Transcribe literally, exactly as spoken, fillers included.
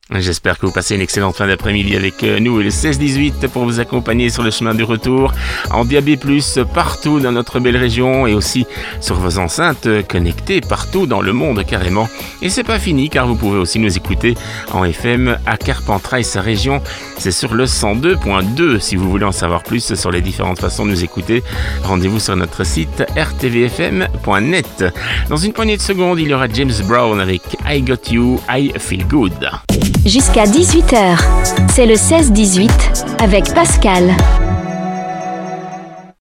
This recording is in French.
J'espère que vous passez une excellente fin d'après-midi avec nous et le seize dix-huit pour vous accompagner sur le chemin du retour en D A B plus, partout dans notre belle région et aussi sur vos enceintes connectées partout dans le monde carrément. Et c'est pas fini car vous pouvez aussi nous écouter en F M à Carpentras et sa région. C'est sur le cent deux point deux. Si vous voulez en savoir plus sur les différentes façons de nous écouter, rendez-vous sur notre site r t v f m point net. Dans une poignée de secondes, il y aura James Brown avec I Got You, I Feel Good. Jusqu'à dix-huit heures, c'est le seize dix-huit avec Pascal.